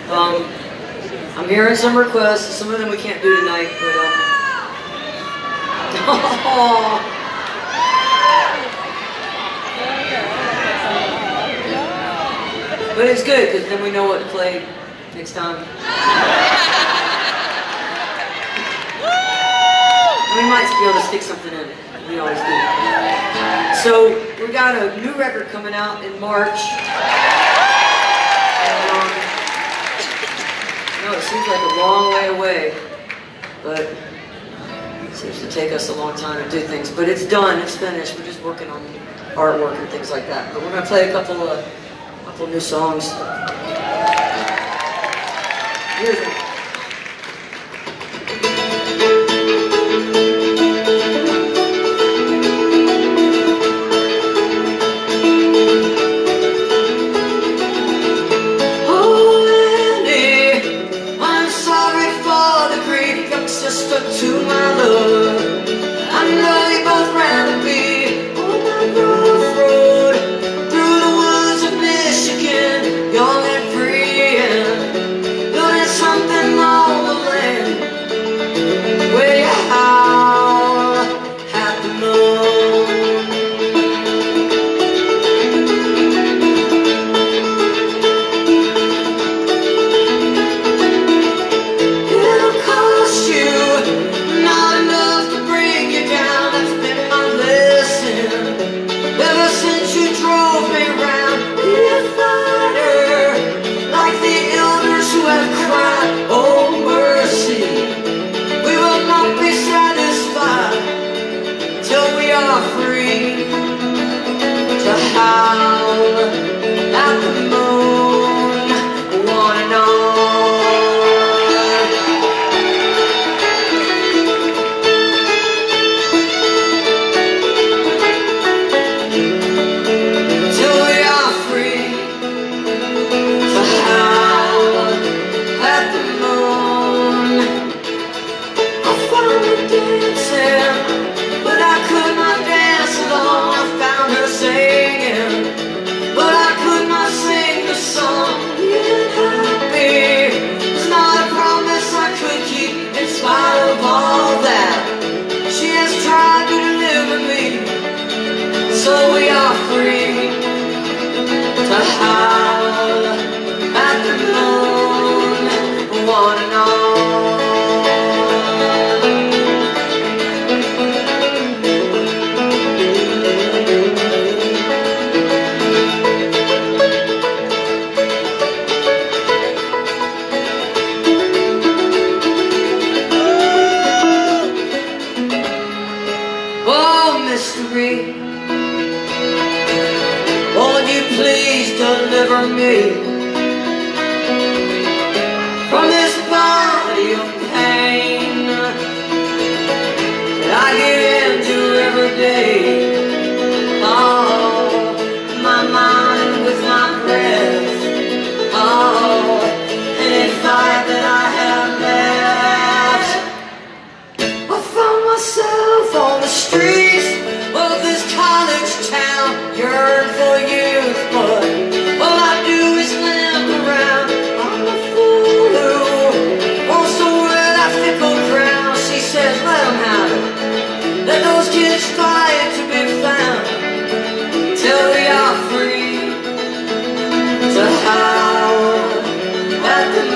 Um, I'm hearing some requests. Some of them we can't do tonight, but but it's good because then we know what to play next time. We might be able to stick something in it. We always do. So we got a new record coming out in March. I know it seems like a long way away, but it seems to take us a long time to do things. But it's done, it's finished. We're just working on artwork and things like that. But we're gonna play a couple new songs. Here's it. Sister to my love, I know you both ran to be on that rough road through the woods of Michigan, young and free and doing something on the land where you howl at the moon. It'll cost you not enough to bring you down. That's been my lesson ever since you drove me round. Be a fighter like the elders who have cried, oh mercy. We will not be satisfied till we are free to howl at the moon, one and all. So we are free to howl at the moon, one and all. Oh, mystery, won't you please deliver me from this body of pain that I get into every day? Oh, my mind with my breath. Oh, any fight that I have left. I found myself on the streets of this college town, yearn for youth, but all I do is limp around. I'm a fool who wants to wear that fickle crown. She says, let them have it, let those kids fight to be found, till we are free to howl at the